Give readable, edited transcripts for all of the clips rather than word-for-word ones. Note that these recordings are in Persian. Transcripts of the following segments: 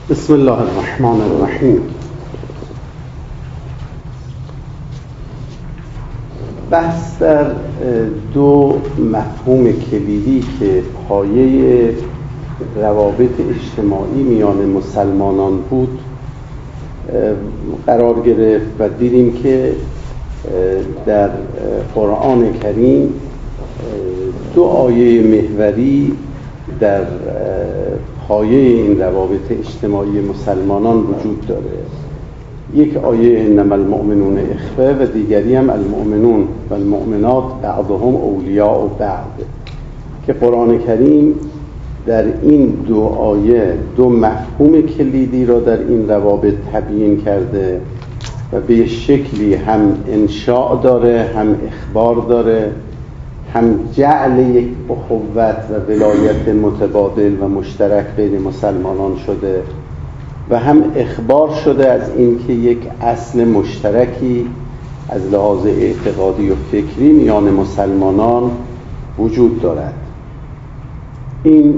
بسم الله الرحمن الرحیم. بحث در دو مفهوم کلیدی که پایه روابط اجتماعی میان مسلمانان بود قرار گرفت و دیدیم که در قرآن کریم دو آیه محوری در پایه این روابط اجتماعی مسلمانان وجود داره. یک آیه انما المؤمنون اخوه و دیگری هم المؤمنون و المؤمنات بعضهم اولیاء بعض، که قرآن کریم در این دو آیه دو مفهوم کلیدی را در این روابط تبیین کرده و به شکلی هم انشاء داره، هم اخبار داره، هم جعل یک اخوت و ولایت متبادل و مشترک بین مسلمانان شده و هم اخبار شده از اینکه یک اصل مشترکی از لحاظ اعتقادی و فکری میان مسلمانان وجود دارد. این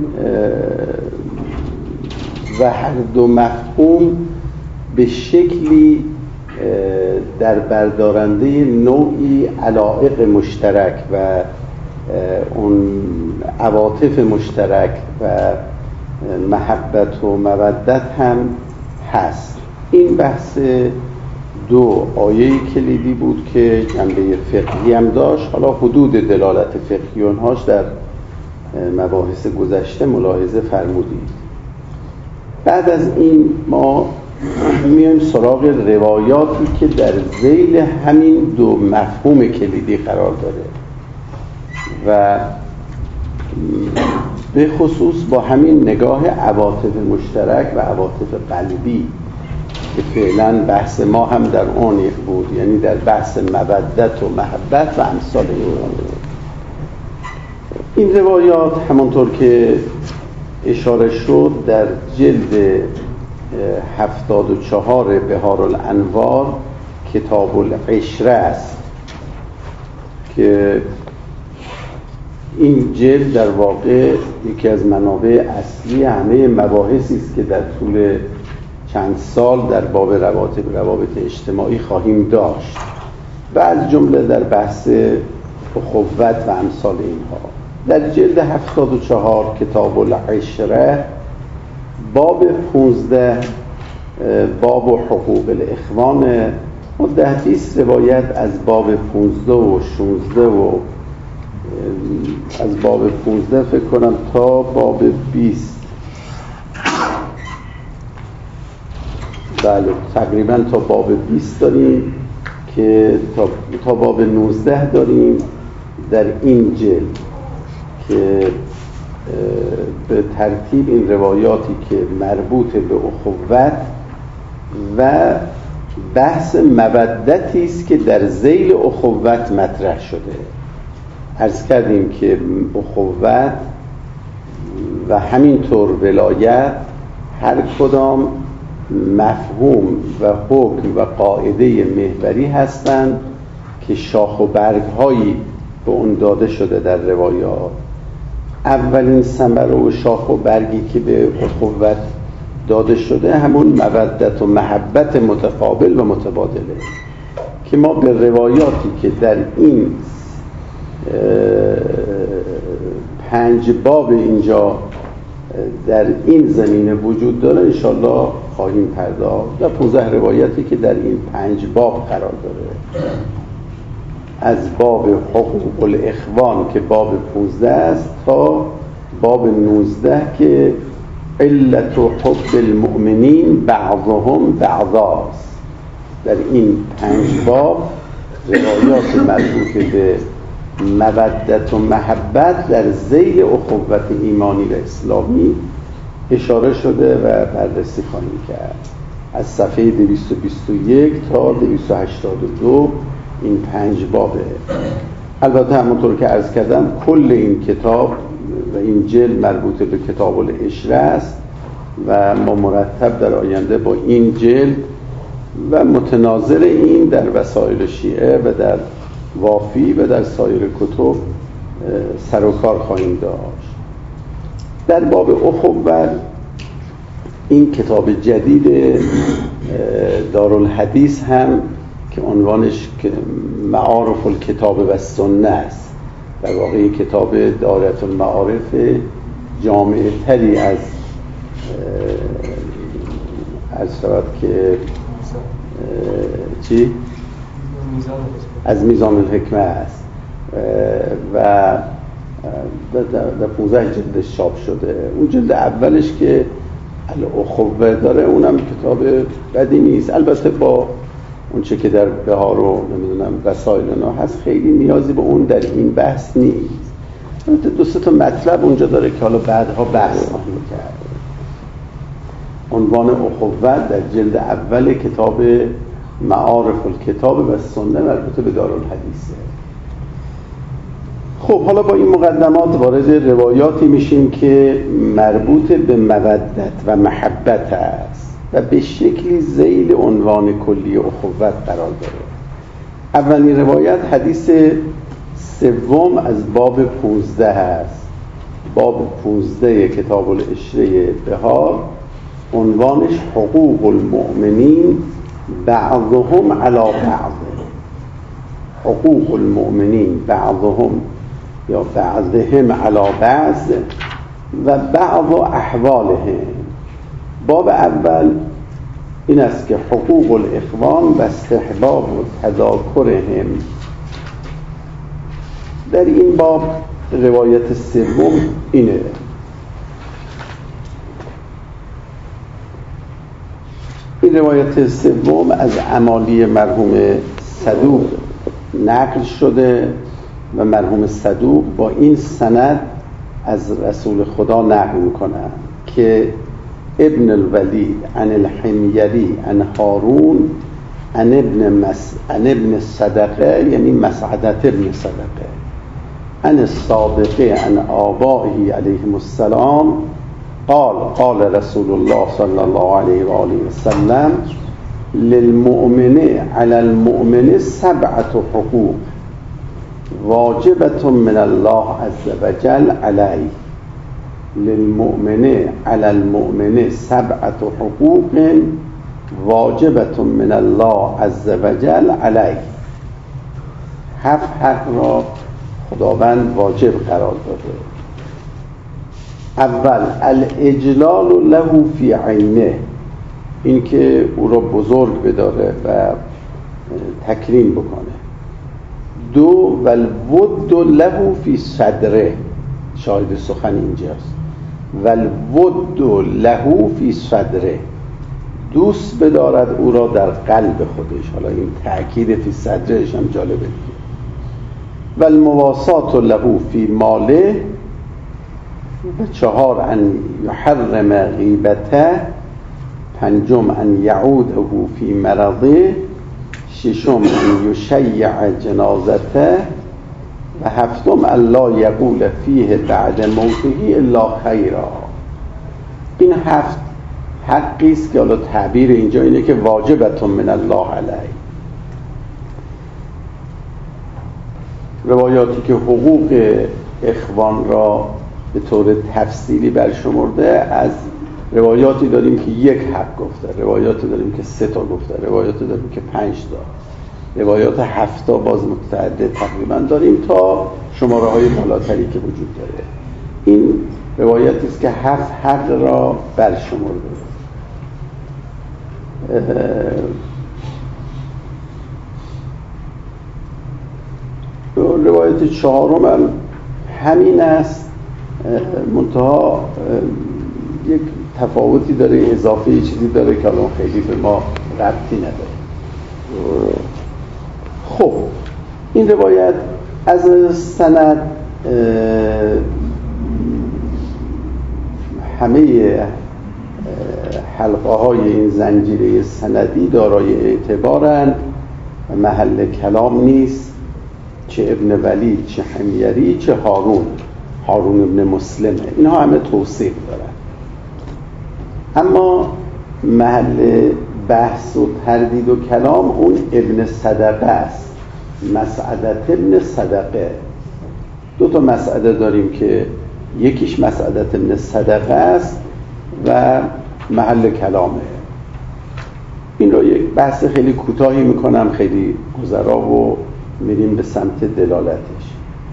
و هر دو مفهوم به شکلی در بردارنده نوعی علایق مشترک و اون عواطف مشترک و محبت و مودت هم هست. این بحث دو آیه کلیدی بود که جنبه فقهی هم داشت. حالا حدود دلالت فقهی اونهاش در مباحث گذشته ملاحظه فرمودید. بعد از این ما میایم سراغ روایاتی که در ذیل همین دو مفهوم کلیدی قرار داره و به خصوص با همین نگاه عواطف مشترک و عواطف قلبی که فعلا بحث ما هم در اون بود، یعنی در بحث مودت و محبت و امثال این روایات همانطور که اشاره شد در جلد 74 بهارالانوار کتاب العشره است که این جلد در واقع یکی از منابع اصلی همه مباحثی است که در طول چند سال در باب روابط اجتماعی خواهیم داشت و از جمله در بحث اخوت و امثال اینها. در جلد 74 کتاب العشره باب 15 باب حقوق الاخوان و 10 روایت از باب 15 و 16 و از باب 15 فکر کنم تا باب 20 بله تقریبا تا باب 20 داریم که تا باب 19 داریم در این جلد که به ترتیب این روایاتی که مربوط به اخوت و بحث مودتی است که در ذیل اخوت مطرح شده. عرض کردیم که اخوت و همینطور ولایت هر کدام مفهوم و حکم و قاعده محوری هستند که شاخ و برگ‌هایی به اون داده شده در روایات. اولین ثمره و شاخ و برگی که به اخوت داده شده همون مودت و محبت متقابل و متبادله که ما به روایاتی که در این 5 باب اینجا در این زمینه وجود داره انشالله خواهیم پرداخت و 15 روایتی که در این 5 باب قرار داره، از باب حقوق الاخوان که باب 15 است تا باب 19 که علت حب المؤمنین بعضهم بعضاست. در این 5 باب روایات مربوط به مودت و محبت در ذیل اخوت ایمانی و اسلامی اشاره شده و بررسی خواهیم کرد. از صفحه 221 تا 282 این 5 بابه. البته همونطور که عرض کردم کل این کتاب و این جلد مربوط به کتاب العشره است و ما مرتب در آینده با این جلد و متناظر این در وسایل شیعه و در وافی و در سایر کتب سر و کار خواهیم داشت. در باب اخوت این کتاب جدید دارالحدیث هم که عنوانش معارف الکتاب و سنه است، در واقع کتاب دایره المعارف جامعه تری از شود که چی؟ از میزان الحکمه است و در 15 جلدش چاپ شده. اون جلد اولش که الاخوه داره اونم کتاب بدی نیست، البته با اون چه که در بهار و نمیدونم وسایل اینا هست خیلی نیازی به اون در این بحث نیست. دو سه تا مطلب اونجا داره که حالا بعدها بحث خواهیم کرد. عنوان اخوه در جلد اول کتاب معارف الکتاب و سنه مربوط به دارالحدیثه. خب حالا با این مقدمات وارد روایاتی میشیم که مربوط به مودت و محبت است و به شکلی ذیل عنوان کلی اخوت قرار داره. اولین روایت حدیث سوم از باب 15 است. باب 15 کتاب العشره بهار، عنوانش حقوق المؤمنین بعضهم علی بعض. حقوق المؤمنین بعضهم یا بعضهم علی بعض و بعض احوالهم. باب اول این است که حقوق الاخوان و استحباب و تذاکرهم. در این باب روایت سوم اینه: این روایت سوم از عمالی مرحوم صدوق نقل شده و مرحوم صدوق با این سند از رسول خدا نقل میکنن که ابن الولید عن الحمیری عن هارون عن ابن صدقه، یعنی مسعدت ابن صدقه، عن الصادقه عن آبائه علیهم السلام قال رسول الله صلی الله علیه و آله و سلم للمؤمن علی المؤمن 7 حقوق واجبة من الله عز وجل علیه. للمؤمن علی المؤمن 7 حقوق واجبة من الله عز وجل علیه. 7 حق را خداوند واجب قرار داده. اول الاجلال له فی عینه، این که او را بزرگ بداره و تکریم بکنه. 2 والود له فی صدره، شاهد سخن اینجاست. والود له فی صدره، دوست بدارد او را در قلب خودش. حالا این تأکید فی صدرش هم جالبه دیگه. والمواسات له فی ماله. 4 ان یحرم غیبته. 5 ان یعوده فی مرضه. 6 ان یشیع جنازته. و 7 الا یقول فیه بعد موته الا خیرا. این 7 حقی است که حالا تعبیر اینجا اینه که واجبتون من الله علیه. روایاتی که حقوق اخوان را به طور تفصیلی برشمرده، از روایاتی داریم که 1 حق گفته، روایاتی داریم که 3 تا گفته، روایاتی داریم که 5 تا، روایات 7 تا باز متعدد تقریبا داریم تا شماره های بالاتری که وجود داره. این روایتی است که 7 حق را برشمرده. روایت 4 هم همین است، منتها یک تفاوتی داره، اضافه چیزی داره که الان خیلی به ما ربطی نداره. خب این روایت از سند همه حلقه های این زنجیره سندی دارای اعتبارند و محل کلام نیست، چه ابن ولید، چه حمیری، چه هارون ابن مسلمه، اینها همه توثیق دارن. اما محل بحث و تردید و کلام اون ابن صدقه است، مسعدت ابن صدقه. 2 تا مسعده داریم که یکیش مسعدت ابن صدقه است و محل کلامه. این رو یک بحث خیلی کوتاهی میکنم، خیلی گذرا، و میریم به سمت دلالتش.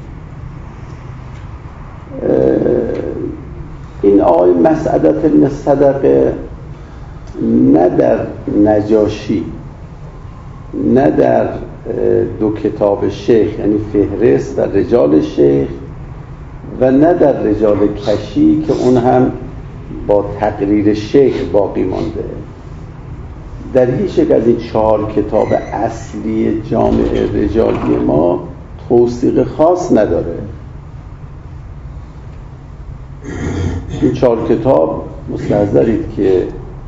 این آقای مسعدة بن صدقه نه در نجاشی، نه در دو کتاب شیخ یعنی فهرست و رجال شیخ، و نه در رجال کشی که اون هم با تقریر شیخ باقی مانده، در هیچ یک از این 4 کتاب اصلی جامع رجالی ما توثیق خاص نداره. این 4 کتاب مستحضرید که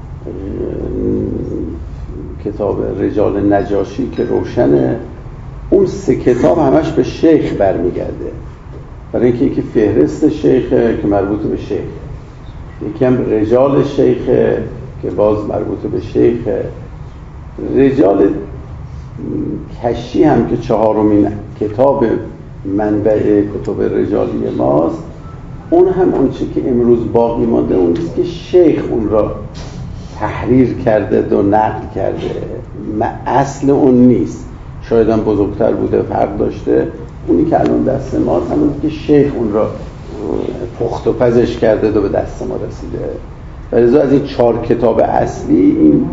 کتاب رجال نجاشی که روشنه، اون 3 کتاب همش به شیخ برمیگرده، برای اینکه یکی فهرست شیخه که مربوط به شیخ، یکی هم رجال شیخه که باز مربوط به شیخه، رجال کشی هم که 4مین کتاب منبع کتب رجالی ماست، اون هم اون چی که امروز باقی مانده اون چیزی که شیخ اون را تحریر کرده و نقل کرده، اصل اون نیست. شاید هم بزرگتر بوده، فرق داشته. اونی که الان دست ما همون که شیخ اون را پخت و پزش کرده و به دست ما رسیده. ولذا از این 4 کتاب اصلی این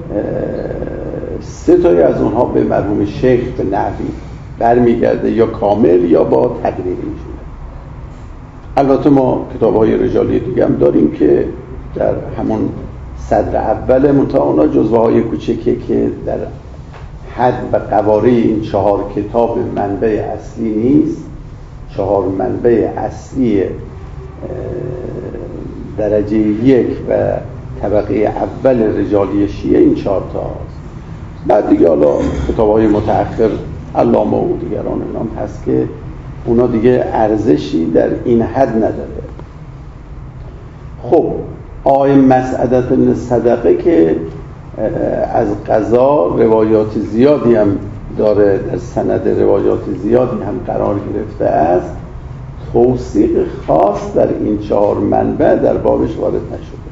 3 تایی از اونها به مرحوم شیخ به نحوی برمیگرده، یا کامل یا با تقریری میشه. البته ما کتاب‌های رجالی دیگه هم داریم که در همون صدر اول، منتها اونا جزوه‌های کوچکی که در حد و قواره این 4 کتاب منبع اصلی نیست. 4 منبع اصلی درجه 1 و طبقه اول رجالی شیعه این 4 تاست. بعد دیگه حالا کتاب‌های متأخر علامه و دیگران نام هست که اونا دیگه ارزشی در این حد نداره. خب آقای مسعدة بن صدقه که از قضا روایات زیادی هم داره، در سند روایات زیادی هم قرار گرفته است، توثیق خاص در این 4 منبع در بابش وارد نشده،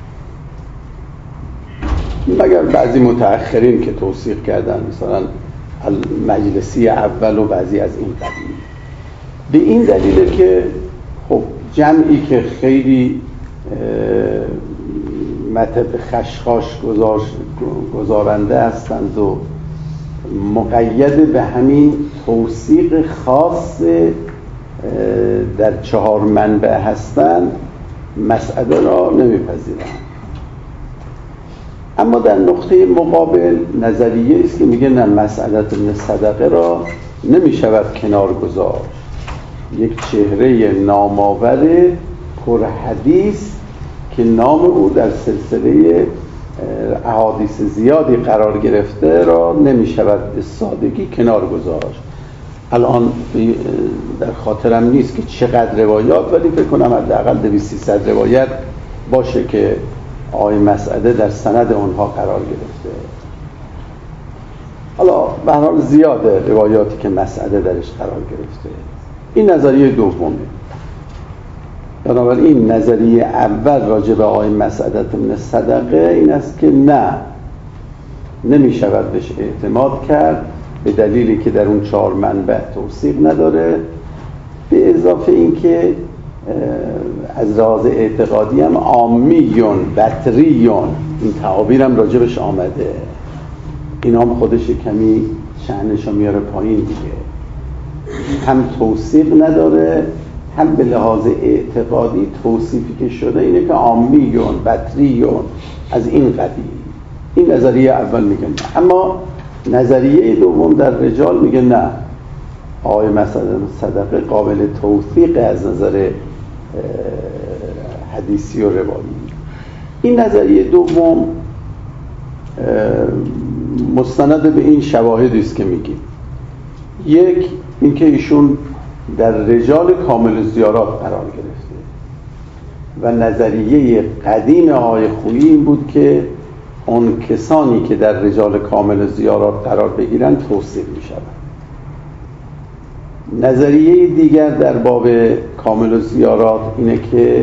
مگر بعضی متأخرین که توثیق کردن، مثلا مجلسی اول و بعضی از این قبیل. به این دلیله که خب جمعی که خیلی مطب خشخاش گزارنده هستند و مقید به همین توثیق خاص در 4 منبع هستند، مسئله را نمیپذیرند. اما در نقطه مقابل نظریه است که میگه نه، مسعدة بن صدقه را نمیشود کنار گذاشت، یک چهره نامآور پرحدیث که نام او در سلسله احادیث زیادی قرار گرفته را نمیشود به سادگی کنار گذاشت. الان در خاطرم نیست که چقدر روایات، ولی فکر کنم حداقل 200-300 روایت باشه که آقای مسعده در سند اونها قرار گرفته. حالا به هر حال زیاده روایاتی که مسعده درش قرار گرفته. این نظریه دومه. بنابراین نظریه اول راجع به آقای مسعدة بن صدقه این است که نه، نمی شود بهش اعتماد کرد، به دلیلی که در اون 4 منبع توثیق نداره، به اضافه این که از لحاظ اعتقادی هم عامیون بطریون این تعابیر هم راجبش آمده، این هم خودش کمی شأنش رو میاره پایین دیگه. هم توثیق نداره، هم به لحاظ اعتقادی توصیفی که شده اینه که عامیون بطریون از این قبیل. این نظریه اول میگه نه. اما نظریه دوم در رجال میگه نه، آقای مسعدة بن صدقه قابل توثیق از نظر حدیثی و روایی. این نظریه دوم مستند به این شواهدی است که میگیم. یک، اینکه ایشون در رجال کامل زیارات قرار گرفته و نظریه قدیم آقای خویی این بود که اون کسانی که در رجال کامل زیارات قرار بگیرن توثیق میشن. نظریه دیگر در باب کامل زیارات اینه که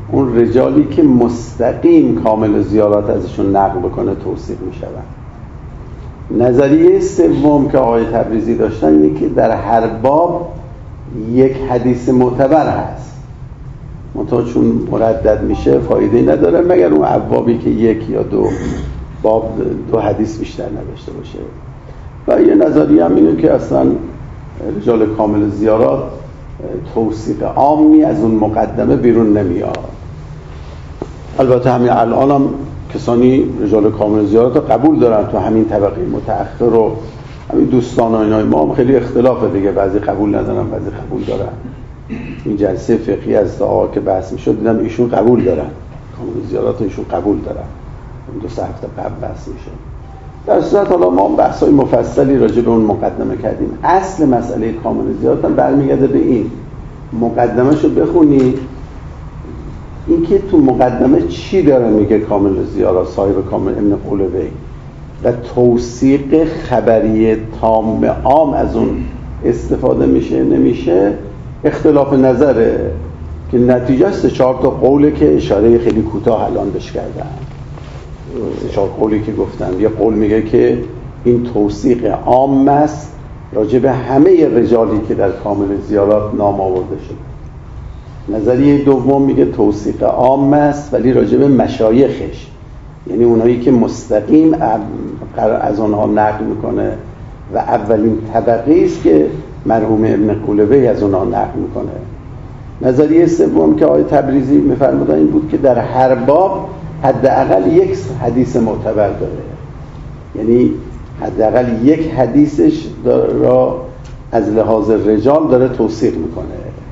اون رجالی که مستقیم کامل زیارات ازشون نقل بکنه توثیق میشوند. نظریه سوم که آقای تبریزی داشتن اینه که در هر باب یک حدیث معتبر هست، منتها چون مردد میشه فایده نداره مگر اون ابوابی که یک یا دو باب دو حدیث بیشتر نداشته باشه. و یه نظریه هم اینه که اصلا رجال کامل زیارات توثیق عامی از اون مقدمه بیرون نمیاد. البته همین الان هم کسانی رجال کامل زیارات رو قبول دارن، تو همین طبقه متأخر و همین دوستان و اینای ما هم خیلی اختلافه دیگه، بعضی قبول ندارن بعضی قبول دارن. این جلسه فقهی از آقا که بحث میشد دیدم ایشون قبول دارن، کامل زیارات ایشون قبول دارن، دو سه هفته قبل بحث میشه. در صورت حالا ما بحث‌های مفصلی راجع به اون مقدمه کردیم. اصل مسئله کامل زیارت هم برمیگرده به این مقدمه‌شو بخونی، اینکه تو مقدمه چی داره میگه کامل زیارت صاحب کامل ابن قلوی و توثیق خبری تام عام از اون استفاده میشه نمیشه اختلاف نظره که نتیجه 3-4 تا قوله که اشاره خیلی کوتاه الان بهش کردن. 4 قولی که گفتن، یه قول میگه که این توثیق عام است راجع به همه رجالی که در کامل زیارات نام آورده شده. نظریه دوم میگه توثیق عام است ولی راجع به مشایخش، یعنی اونایی که مستقیم از اونها نقل میکنه و اولین طبقه است که مرحوم ابن قلوی از اونها نقل میکنه. نظریه سوم که آقای تبریزی میفرمودن این بود که در هر باب حداقل یک حدیث معتبر داره، یعنی حداقل یک حدیثش را از لحاظ رجال داره توثیق میکنه.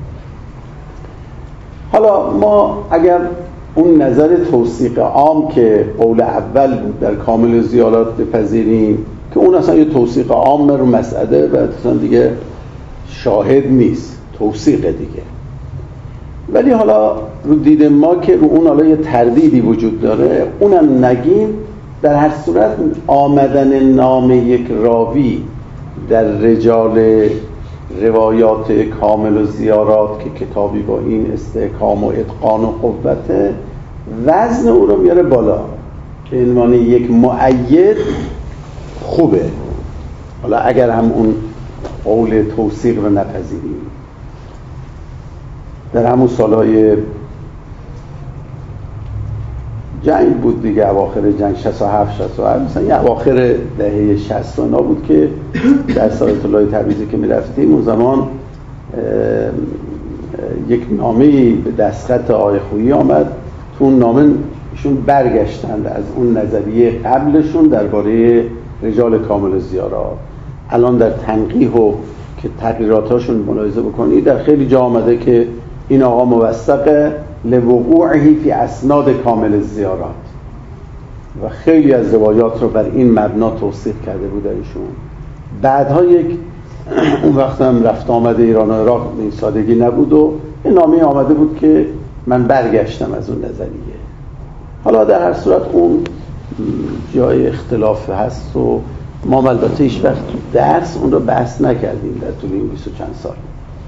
حالا ما اگر اون نظر توثیق عام که قول اول بود در کامل زیارات بپذیریم که اون اصلا یه توثیق عام رو مسئله و اصلا دیگه شاهد نیست، توثیق دیگه، ولی حالا رو دید ما که رو اون حالا یه تردیدی وجود داره اونم نگیم. در هر صورت آمدن نام یک راوی در رجال روایات کامل و زیارات که کتابی با این استحکام و اتقان و قوته وزن او رو میاره بالا، به عنوان یک مؤید خوبه. حالا اگر هم اون قول توثیق رو نپذیریم، در همون سالهای جنگ بود دیگه، اواخر جنگ 67 68 مثلا یه اواخر دهه 60 اینا بود که در سایت الله تبریزی که میرفتیم اون زمان یک نامه‌ای به دستخط آقای خویی آمد. تو اون نامه ایشون برگشتند از اون نظریه قبلشون درباره رجال کامل زیارات. الان در تنقیح و که تغییراتاشون ملاحظه بکنید در خیلی جا آمده که این آقا موثق لوقوعه فی اسناد کامل زیارات و خیلی از روایات رو بر این مبنا توثیق کرده بود ایشون. بعدها اون وقت هم رفت آمده ایران و عراق این سادگی نبود و این نامه آمده بود که من برگشتم از اون نظریه. حالا در هر صورت اون جای اختلاف هست و ما البته هیچ وقت تو درس اون رو بحث نکردیم در طول این 20 و چند سال.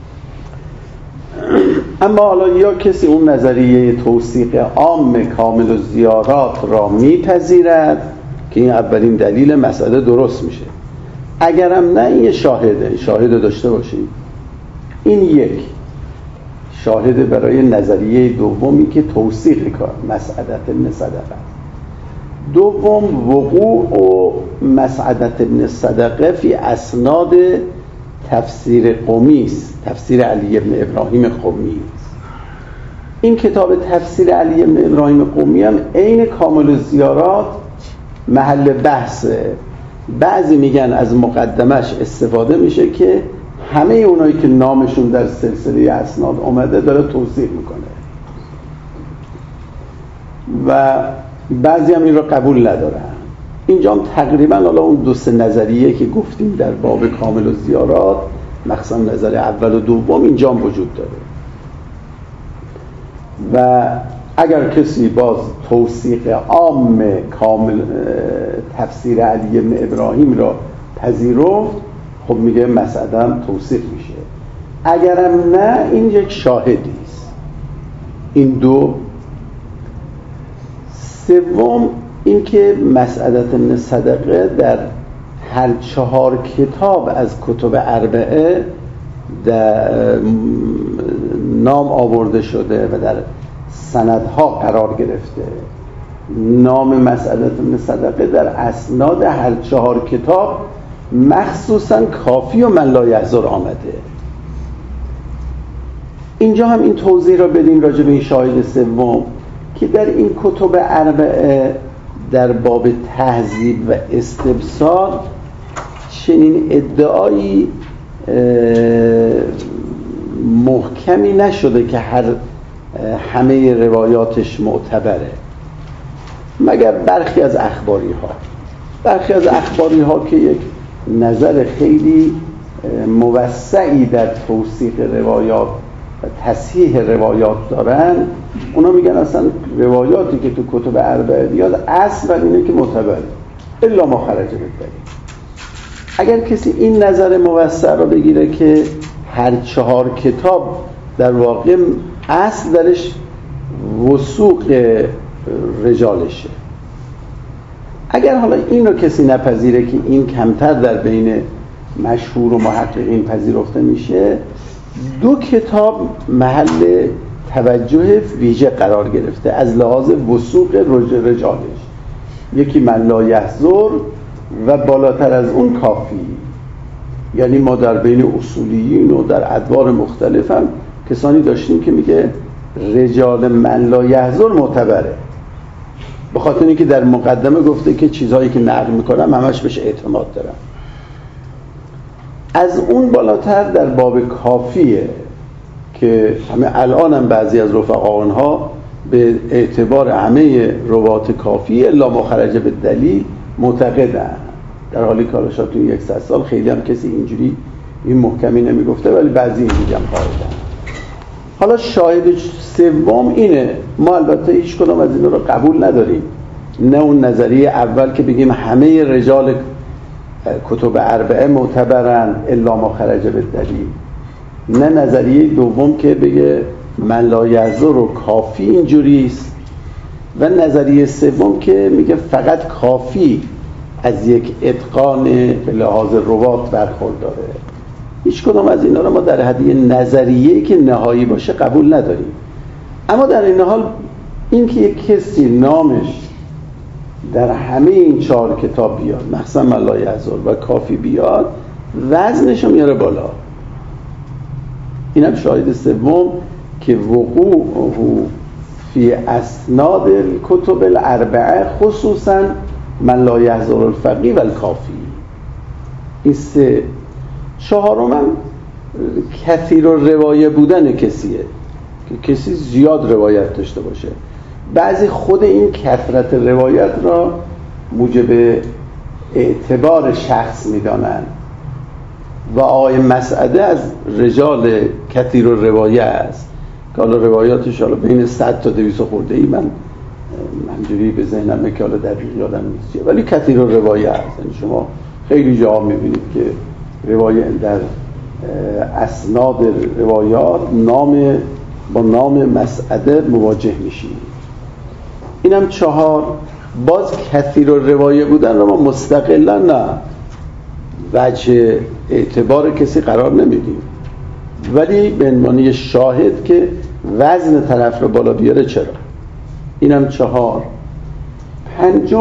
اما حالا یا کسی اون نظریه توثیق عام کامل و زیارات را میپذیرد که این اولین دلیل مسئله درست میشه، اگرم نه این شاهد داشته باشیم. این یک شاهد برای نظریه دومی که توثیق کار مسعدت ابن صدقه. دوم وقوع و مسعدت ابن صدقه فی اسناد تفسیر قمی است، تفسیر علی ابن ابراهیم قمی است. این کتاب تفسیر علی ابن ابراهیم قمی هم عین کامل زیارات محل بحثه. بعضی میگن از مقدمش استفاده میشه که همه اونایی که نامشون در سلسله اسناد اومده داره توثیق میکنه و بعضی هم این رو قبول ندارن. اینجا هم تقریبا حالا اون دو سه نظریه که گفتیم در باب کامل و زیارات مخصوصا نظر اول و دوم اینجا هم وجود داره و اگر کسی باز توثیق عام کامل تفسیر علی ابن ابراهیم را پذیرفت خب میگه مسعدم توثیق میشه. اگرم نه این یک شاهدی است. این دو سوم اینکه مسعدة بن صدقه در هر 4 کتاب از کتب اربعه در نام آورده شده و در سندها قرار گرفته. نام مسعدة بن صدقه در اسناد هر 4 کتاب مخصوصا کافی و من لا یحضر آمده. اینجا هم این توضیح را بدیم راجع به این شاهد سوم که در این کتب اربعه در باب تهذیب و استبصار چنین ادعایی محکمی نشده که همه روایاتش معتبره، مگر برخی از اخباری ها که یک نظر خیلی موسعی در توثیق روایات و تصحیح روایات دارن. اونا میگن اصلا روایاتی که تو کتب اربعه بیاد اصل بر اینه که معتبره الا ما خرج بالدلیل. اگر کسی این نظر موسع رو بگیره که هر 4 کتاب در واقع اصل درش وثوق رجالشه، اگر حالا این رو کسی نپذیره که این کمتر در بین مشهور و محققین پذیرفته میشه، 2 کتاب محل توجه ویژه قرار گرفته از لحاظ وثوق رجالش. یکی من لا یحضر و بالاتر از اون کافی. یعنی ما در بین اصولیین و در ادوار مختلف هم کسانی داشتیم که میگه رجال من لا یحضر معتبره، به خاطر اینکه در مقدمه گفته که چیزهایی که نقل میکنم همش بهش اعتماد دارم. از اون بالاتر در باب کافیه که همه الان هم بعضی از رفقا آنها به اعتبار همه روات کافی الا ما خرج بالدلیل معتقدن، در حالی که حالا شاید تو 100 سال خیلی هم کسی اینجوری این محکمی نمیگفته، ولی بعضی اینجوری هم قاعدن. حالا شاهد سوم اینه، ما البته هیچ کدام از اینا رو قبول نداریم، نه اون نظریه اول که بگیم همه رجال کتب اربعه معتبرن الا ما خرج بالدلیل، نه نظریه دوم که بگه من لا یحضر و کافی اینجوریست، و نظریه سوم که میگه فقط کافی از یک اتقان به لحاظ روات برخورداره. هیچ کدام از اینا رو ما در حد نظریه‌ای که نهایی باشه قبول نداریم. اما در این حال این که یک کسی نامش در همه این 4 کتاب بیاد، مخصوصا من لا یحضر و کافی بیاد، وزنش رو میاره بالا. اینم شاهد سوم که وقوعه فی اسناد کتب الاربعه خصوصا من لا یحضر الفقیه و الکافی. این 3. چهارم هم کثیر الروایه بودن کسیه، که کسی زیاد روایت داشته باشه. بعضی خود این کثرت روایت را موجب اعتبار شخص میدانند و آقای مسعده از رجال کثیر الروایه است که حالا روایاتش حالا بین 100 تا 200 خورده ای من همجوری به ذهنمه که حالا دقیق یادم نیست، ولی کثیر الروایه است. یعنی شما خیلی جاها میبینید که روایت در اسناد روایات با نام مسعده مواجه میشید. اینم 4. باز کثیر الروایه بودن رو ما مستقلا نه وجه اعتبار کسی قرار نمیدیم، ولی به عنوان شاهد که وزن طرف رو بالا بیاره. چرا؟ اینم 4. 5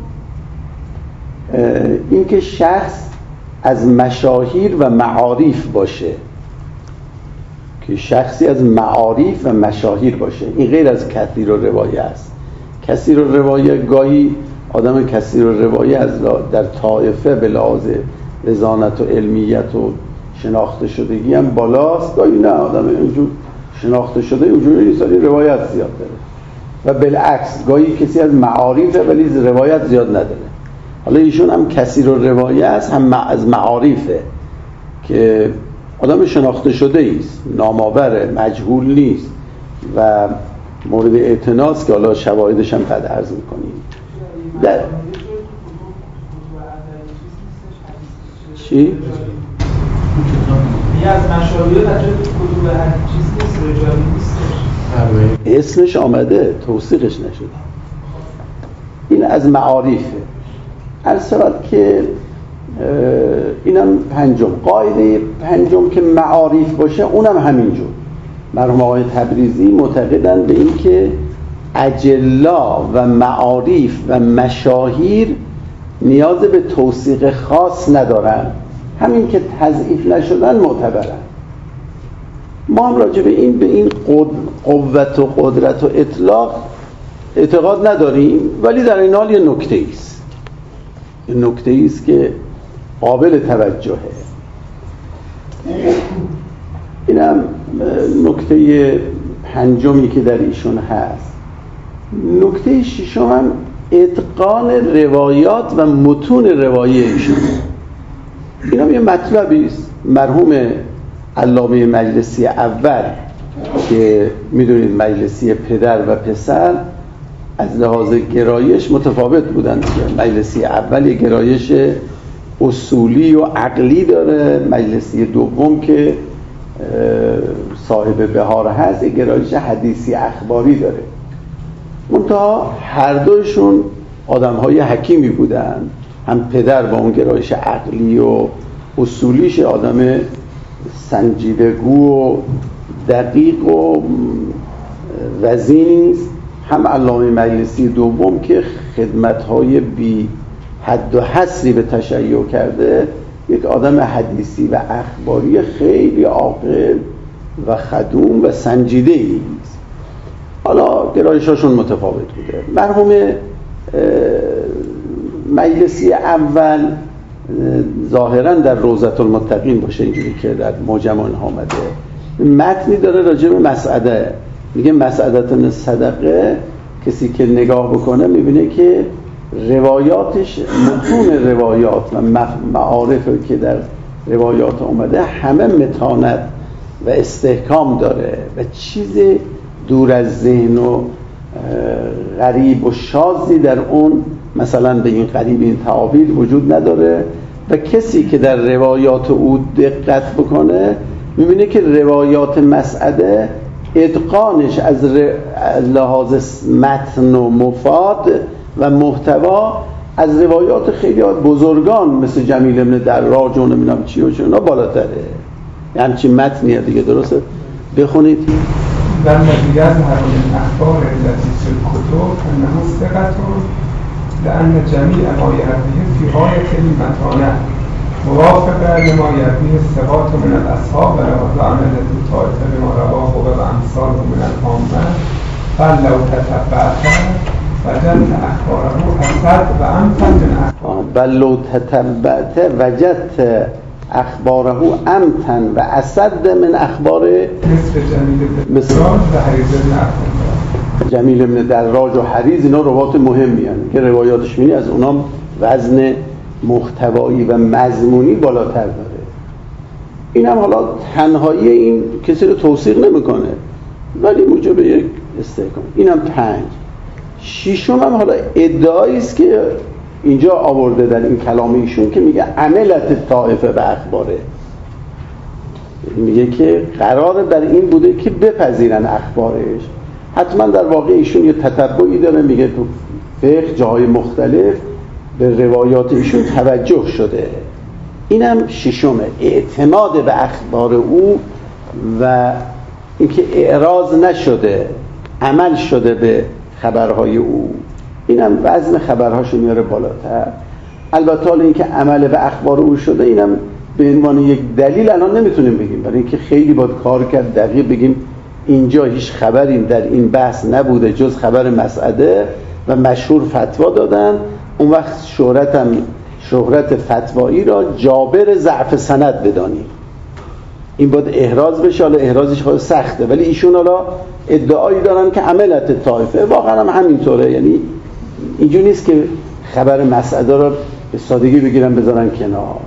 این که شخص از مشاهیر و معارف باشه، که شخصی از معارف و مشاهیر باشه. این غیر از کثیر الروایه است. کثیر الروایه گاهی آدم کثیر الروایه از در طائفه به لحاظ رزانت و علمیت و شناخته شدگی هم بالاست، گاهی نه، آدم اینجور شناخته شده اونجوری نیست ولی روایت زیاد داره، و بالعکس گاهی کسی از معارفه ولی روایت زیاد نداره. حالا ایشون هم کثیر الروایه است، هم از معارفه که آدم شناخته شده است، نامآور، مجهول نیست و مورد اعتناست که حالا شواهدش هم قد عرض میکنیم. در چی؟ یه از مشاهیر در کتب هر چیز نیست، رجالی نیستش. اسمش آمده، توثیقش نشده. این از معارفه. عرض شود که اینم پنجم، قاعده پنجم که معارف باشه اونم همینجور. مرحوم آقای تبریزی معتقدند به این که اجلا و معارف و مشاهیر نیاز به توثیق خاص ندارن، همین که تضعیف نشدن معتبرن. ما هم راجع به این قوت و قدرت و اطلاق اعتقاد نداریم، ولی در این حال یه نکته ایست، یه نکته ایست که قابل توجهه. اینم نکته پنجمی که در ایشون هست. نکته ششم هم اتقان روایات و متون روایی ایشون. اینم یه مطلبی است. مرحوم علامه مجلسی اول که میدونید مجلسی پدر و پسر از لحاظ گرایش متفاوت بودن. مجلسی اول یه گرایش اصولی و عقلی داره، مجلسی دوم که صاحب بهار هست یه گرایش حدیثی اخباری داره. منتها هر دوشون آدم‌های حکیمی بودن. هم پدر با اون گرایش عقلی و اصولیش آدم سنجیدگو و دقیق و وزینی است، هم علامه مجلسی دوم که خدمت‌های بی حد و حصری به تشیع کرده، یک آدم حدیثی و اخباری خیلی عاقل و خدوم و سنجیده‌ای است. حالا گرایشاشون متفاوت بوده. مرحوم مجلسی اول ظاهراً در روضة المتقین باشه، اینجوری که در معجم آنها آمده، متنی داره راجع به مسعده، میگه مسعدة صدقه. کسی که نگاه بکنه میبینه که روایاتش، متون روایات و معارفی که در روایات آمده همه متانت و استحکام داره و چیز دور از ذهن و غریب و شاذی در اون مثلا به این غریب این تعابیر وجود نداره. و کسی که در روایات او دقت بکنه میبینه که روایات مسعده اتقانش از لحاظ متن و مفاد و محتوا از روایات خیلی بزرگان مثل جمیل ابن دراج و نمیدونم چی و چونا بالاتره. همچین متنیه دیگه، درسته؟ بخونید. در نتیجه از همین اخبار التي في الكتب انه ثقة لأن جميع ما يرويه في غاية المتانة موافق لما يرويه الثقات من الأصحاب و عمل طائفة بما رواه و امثاله من العامة بل لو تتبعت وجدت أخباره أسد و امتن من أخباره بل لو تتبعت وجدت اخباره امتن و اسد من اخبار مثل جمیل ابن دراج جمیل ابن دراج و حریز و حریز. اینا روایات مهمی هستند که روایاتش می‌بینی از اونام وزن محتوایی و مضمونی بالاتر داره. اینم حالا تنهایی این کسی رو توثیق نمیکنه ولی موجب یک استحکام. اینم 5. ششم هم حالا ادعایی است که اینجا آورده در این کلام ایشون که میگه عملت طائفه به اخباره، میگه که قرار بر این بوده که بپذیرن اخبارش. حتما در واقع ایشون یه تتبعی داره، میگه تو فقه جاهای مختلف به روایات ایشون توجه شده. اینم ششمه، اعتماد به اخبار او و اینکه اعراض نشده، عمل شده به خبرهای او. اینم وزن خبرهاشو میاره بالاتر. البته حالا اینکه عمل به اخبار او شده اینم به عنوان یک دلیل الان نمیتونیم بگیم، برای اینکه خیلی باید کار کرد دقیق بگیم اینجا هیچ خبری در این بحث نبوده جز خبر مسعده و مشهور فتوا دادن. اون وقت شهرت فتوایی را جابر ضعف سند بدانیم. این باید احراز بشه. حالا احرازش خیلی سخته ولی ایشون حالا ادعایی دارن که عملت طائفه. واقعا هم همینطوره، یعنی اینجوری نیست که خبر مسعده را به سادگی بگیرن بذارن کنار.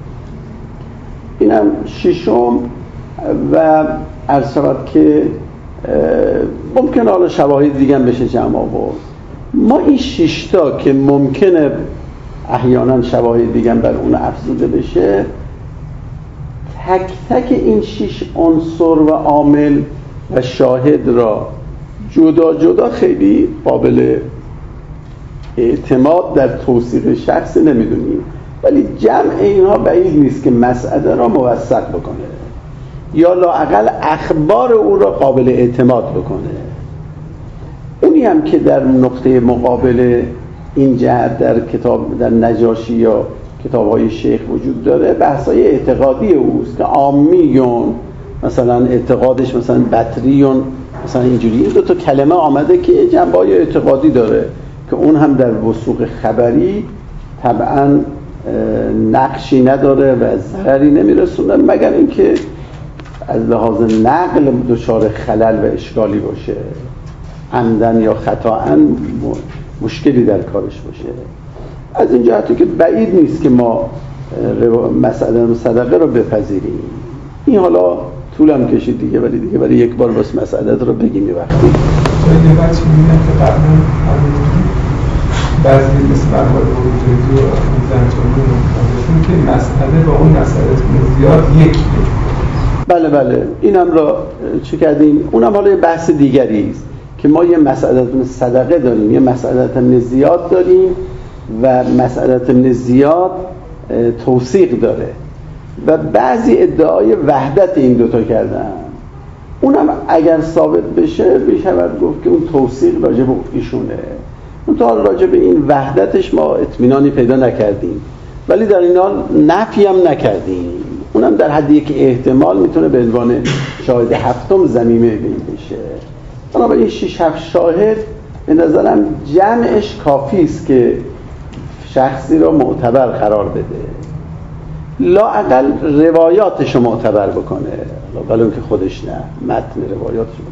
اینم ششم. و عرض شود که ممکنه حالا شواهد دیگه هم بشه جمع آورد. ما این 6 تا که ممکنه احیانا شواهد دیگه هم بر اون افزوده بشه، تک تک این 6 عنصر و عامل و شاهد را جدا جدا خیلی قابل اعتماد در توثیق شخص نمیدونیم، ولی جمع اینها بعید نیست که مسئله را موثق بکنه یا لااقل اخبار او را قابل اعتماد بکنه. اونی هم که در نقطه مقابل این جهت در نجاشی یا کتاب‌های شیخ وجود داره، بحث‌های اعتقادی اوست که عامیون مثلا اعتقادش مثلا بطریون مثلا اینجوری، این 2 کلمه آمده که جنبه‌های اعتقادی داره که اون هم در وثوق خبری طبعا نقشی نداره و ضرری نمیرسونه، مگر اینکه از لحاظ نقل دچار خلل و اشکالی باشه، عمدن یا خطااً مشکلی در کارش باشه. از این جهتی که بعید نیست که ما مسئله صدقه رو بپذیریم. این حالا طولم کشید دیگه، ولی دیگه برای یک بار بس مسئله رو بگیم یه وقتی. یه بچه می‌بینم که قبلا بعضی مثل برهای بروجردی و زنجانی نشون که مسئله با اون مسئله زیاد یکیه. بله اینم را چه کردیم؟ اونم حالا یه بحث دیگری است که ما یه مسئله صدقه داریم، یه مسئله زیاد داریم و مسئله زیاد توثیق داره و بعضی ادعای وحدت این 2 کردن. اونم اگر ثابت بشه میشود گفت که اون توثیق راجع به ایشونه. اون تا راجع به این وحدتش ما اطمینانی پیدا نکردیم، ولی در این حال نفی هم نکردیم. اونم در حدی که احتمال میتونه به عنوان شاهد 7م ضمیمه بین بشه. بنابراین 6-7 شاهد به نظرم جمعش کافی است که شخصی را معتبر قرار بده، لااقل روایاتش رو معتبر بکنه، لااقل که خودش نه، متن روایاتش رو.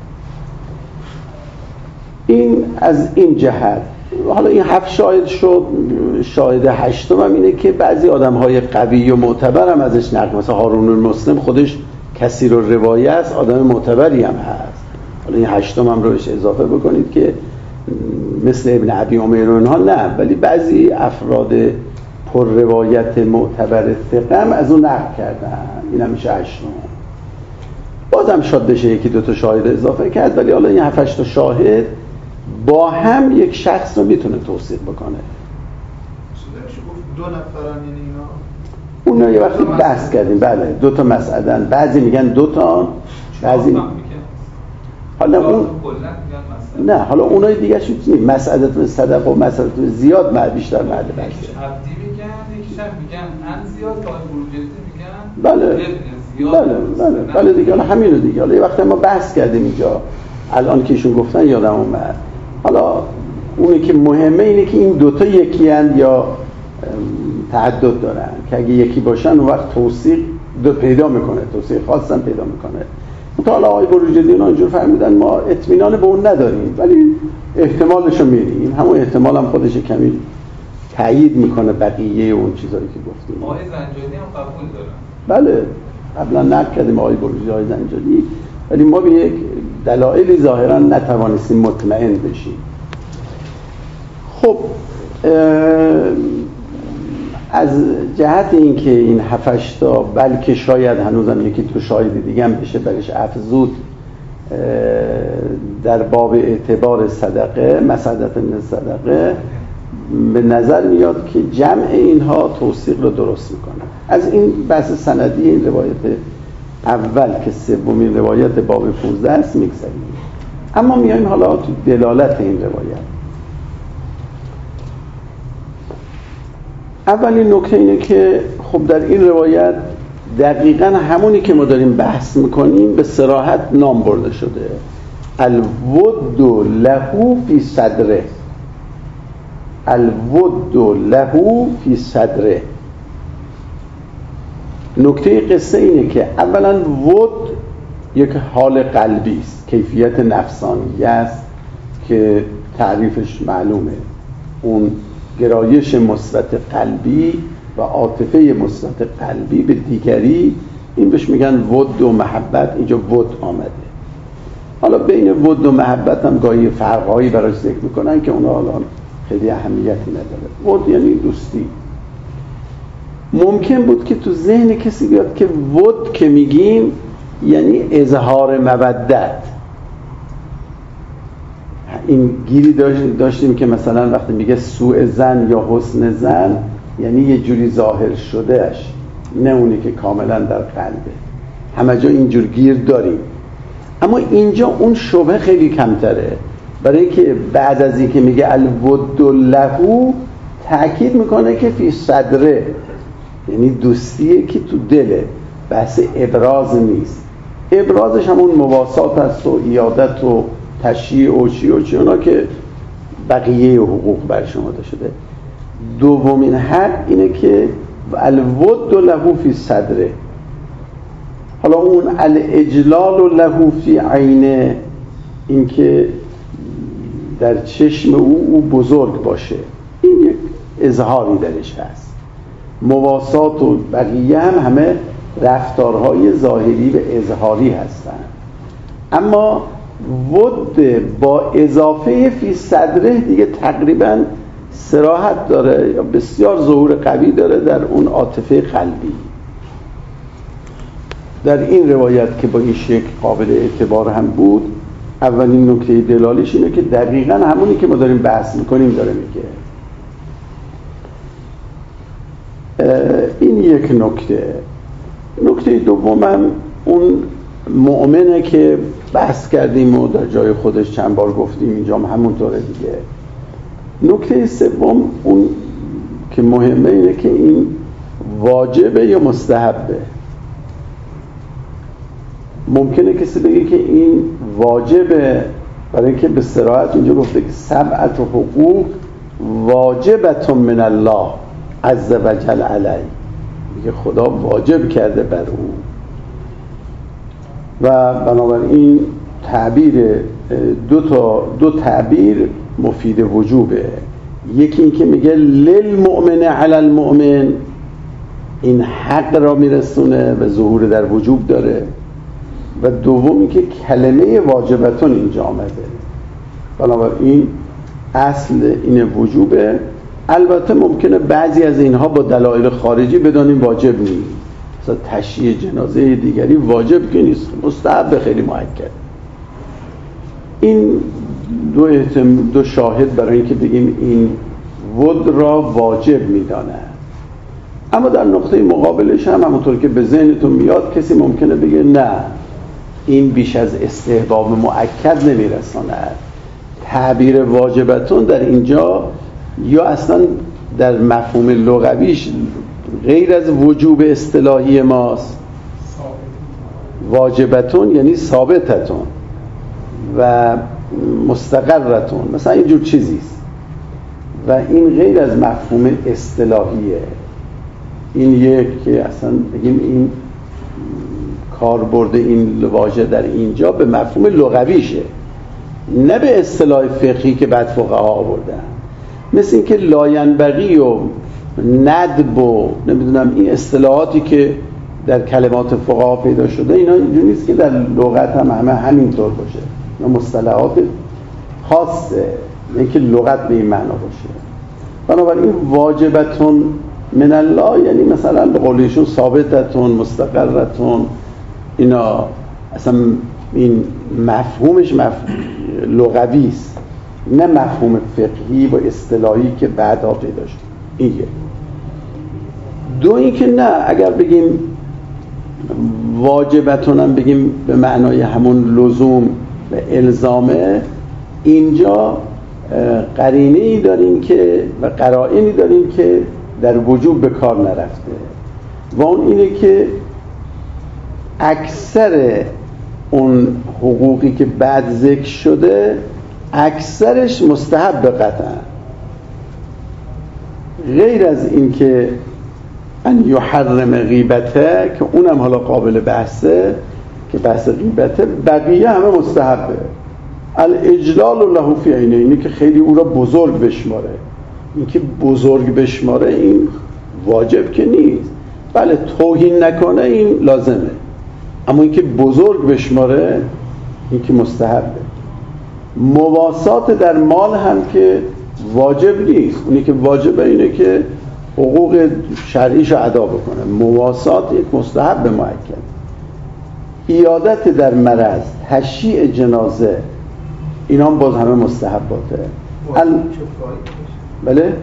این از این جهت. حالا این 7 شاهد شد، شاهد 8م هم اینه که بعضی آدم‌های قوی و معتبر هم ازش نقل، مثلا هارون المسلم خودش کثیر الروایه است، آدم معتبری هم هست. حالا این 8م هم روش اضافه بکنید که مثل ابن ابی عمر و اینها نه، ولی بعضی افراد پر روایت معتبر ثقه هم از اون نقل کردن، این هم میشه 8م. بازم شاید بشه 1-2 شاهد اضافه کرد، ولی حالا این 7-8 شاهد با هم یک شخص رو میتونه توثیق بکنه. دو نفرن اینا؟ اونها یه وقتی بحث کردیم. بله 2 مسئله، بعضی میگن 2 بعضی حالا اون نه، حالا اونای دیگه شو نیست، مسئله صدقه و مسئله زیاد بیشتر محل بحثه. عبدی میگن، یکیشم میگن ان زیاد، تا بروجردی میگن بله دیگه. حالا همینو دیگه، حالا یه وقتی ما بحث کردیم اینجا، الان که ایشون گفتن یادم اومد. حالا اونی که مهمه اینه که این 2 یکی اند یا تعدد دارن، که اگه یکی باشن اون وقت توثیق پیدا میکنه، توثیق خاصا پیدا میکنه. تا حالا آقای بروجردی اونا اینجور فهمیدن ما اطمینان به اون نداریم، ولی احتمالش رو میدیم. همون احتمال هم خودش کمی تایید میکنه بقیه اون چیزایی که گفتیم. آقای زنجانی هم قبول دارن. بله قبلا نقل کردیم آقای بروجردی، آقای زنجانی، ولی ما به یک دلایلی ظاهرا نتوانستیم مطمئن بشیم. خب از جهت اینکه این 7-8 تا بلکه شاید هنوزم 1-2 شاهد دیگه هم بشه برش افزود در باب اعتبار صدقه، مسعدت من صدقه، به نظر میاد که جمع اینها توثیق رو درست میکنه. از این بحث سندی این روایت اول که 3مین روایت باب 15 است میگذاریم. اما میایم حالا تو دلالت این روایت. اولین نکته اینه که خب در این روایت دقیقاً همونی که ما داریم بحث میکنیم به صراحت نام برده شده، الود له فی صدره، الود له فی صدره. نکته قصه اینه که اولا ود یک حال قلبی است، کیفیت نفسانی است که تعریفش معلومه، اون گرایش مثبت قلبی و عاطفه مثبت قلبی به دیگری، این بهش میگن ود و محبت. اینجا ود آمده. حالا بین ود و محبت هم گاهی فرقهایی براش ذکر میکنن که اونا حالا خیلی اهمیتی نداره. ود یعنی دوستی. ممکن بود که تو ذهن کسی بیاد که ود که میگیم یعنی اظهار مودت، این گیری داشتیم که مثلا وقتی میگه سوء زن یا حسن زن یعنی یه جوری ظاهر شدهش، نه اونی که کاملا در قلبه. همه جا اینجور گیر داریم، اما اینجا اون شبه خیلی کمتره، برای اینکه بعد از اینکه میگه الود له تأکید میکنه که فی صدره، یعنی دوستیه که تو دله، بحث ابراز نیست. ابرازش همون مواسات هست و ایادت و تشییع و چی و چی، اونا که بقیه حقوق بر شما داده شده. دومین حق اینه که الود له فی صدره. حالا اون الاجلال له فی عینه، این که در چشم او بزرگ باشه، این یک اظهاری درش هست. مواسات و بقیه همه رفتارهای ظاهری و اظهاری هستند. اما ود با اضافه فی صدره دیگه تقریبا صراحت داره یا بسیار ظهور قوی داره در اون عاطفه قلبی. در این روایت که با این شکل قابل اعتبار هم بود، اولین نکته دلالیش اینه که دقیقاً همونی که ما داریم بحث میکنیم داره میگه. این یک نکته. نکته دومم اون مؤمنه که بحث کردیم و در جای خودش چند بار گفتیم، اینجا هم همونطوره دیگه. نکته سوم اون که مهمه اینه که این واجبه یا مستحبه. ممکنه کسی بگه که این واجبه، برای اینکه به صراحت اینجا گفته که سبعت حقوق واجبت من الله عز و جل علی، میگه خدا واجب کرده بر او. و بنابراین تعبیر دو تعبیر مفید وجوبه. یکی این که میگه للمؤمن علی المؤمن، این حق را میرسونه و ظهور در وجوب داره. و دومی که کلمه واجبتون اینجا آمده، بنابراین اصل این وجوبه. البته ممکنه بعضی از اینها با دلایل خارجی بدانیم واجب نیست، مثلا تشییع جنازه دیگری واجب که نیست، مستحب خیلی مؤکد. این دو شاهد برای اینکه بگیم این ود را واجب میدانه. اما در نقطه مقابلش هم همونطور که به ذهنتون میاد کسی ممکنه بگه نه، این بیش از استحباب مؤکد نمیرساند. تعبیر واجبتون در اینجا یا اصلا در مفهوم لغویش غیر از وجوب اصطلاحی ماست، واجبتون یعنی ثابتتون و مستقرتون، مثلا اینجور چیزیست و این غیر از مفهوم اصطلاحیه. این یک که اصلا بگیم این کاربرد این واژه در اینجا به مفهوم لغویشه، نه به اصطلاح فقهی که بعد فقها آوردن، مثل این که لاینبغی و ندب و نمیدونم این اصطلاحاتی که در کلمات فقها پیدا شده، اینا اینجوری نیست که در لغت هم همه همینطور باشه، اینا مصطلحات خاصه، نه که لغت به این معنا باشه. بنابراین واجبتون من الله یعنی مثلا به قولیشون ثابتتون، مستقرتون، اینا اصلا این مفهومش لغوی است، نه مفهوم فقهی و اصطلاحی که بعدها پیدا شد. این یک. دو این که نه، اگر بگیم واجبتون هم بگیم به معنای همون لزوم و الزامه، اینجا قرینه ای داریم که و قرائنی داریم که در وجوب به کار نرفته و اون اینه که اکثر اون حقوقی که بعد ذکر شده اکثرش مستحب قطعا، غیر از این که ان یحرم غیبته که اونم حالا قابل بحثه که بحث غیبته، بقیه همه مستحبه. الاجلال له فی عینه، اینه که خیلی او را بزرگ بشماره. این که بزرگ بشماره این واجب که نیست، بله توهین نکنه این لازمه، اما این که بزرگ بشماره این که مستحبه. مواسات در مال هم که واجب نیست، اونی که واجبه اینه که حقوق شرعیشو ادا بکنه. مواسات یک مستحب مؤکد. ایادت در مرض، تشییع جنازه، اینا هم باز همه مستحباته. بله؟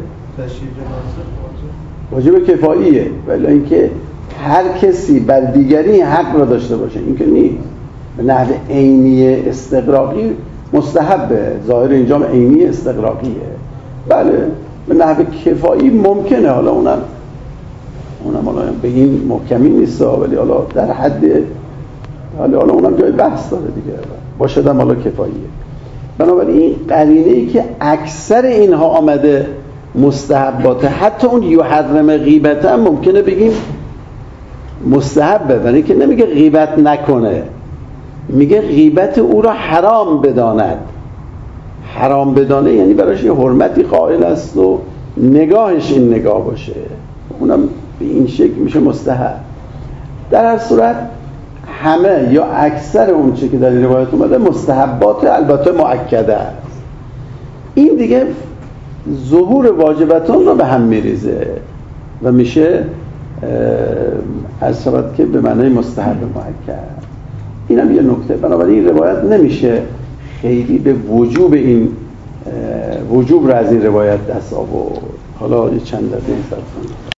واجب کفاییه، ولی اینکه هر کسی بر دیگری حق را داشته باشه این که نیست. به نحو عینی استغراقی مستحبه، ظاهر اینجا عینی استغراقیه. بله به نحو کفایی ممکنه، حالا اونم حالا به این محکمی نیست، ولی حالا در حد حالا اونم جای بحث داره دیگه، باشدم حالا کفاییه. بنابراین این قرینه‌ای که اکثر اینها آمده مستحباته، حتی اون یحرم غیبت هم ممکنه بگیم مستحبه، ولی که نمیگه غیبت نکنه، میگه غیبت او را حرام بداند. حرام بدانه یعنی براش یه حرمتی قائل است و نگاهش این نگاه باشه، اونم به این شکل میشه مستحب. در هر صورت همه یا اکثر اون چه که در این روایت اومده مستحبات، البته مؤکده است. این دیگه ظهور واجباتون رو به هم میریزه و میشه از صورت که به معنای مستحب مؤکد. اینم یه نکته. بنابراین این روایت نمیشه خیلی به وجوب این وجوب رو از این روایت دست آورد. حالا یه چند دقیقه صبر کنید.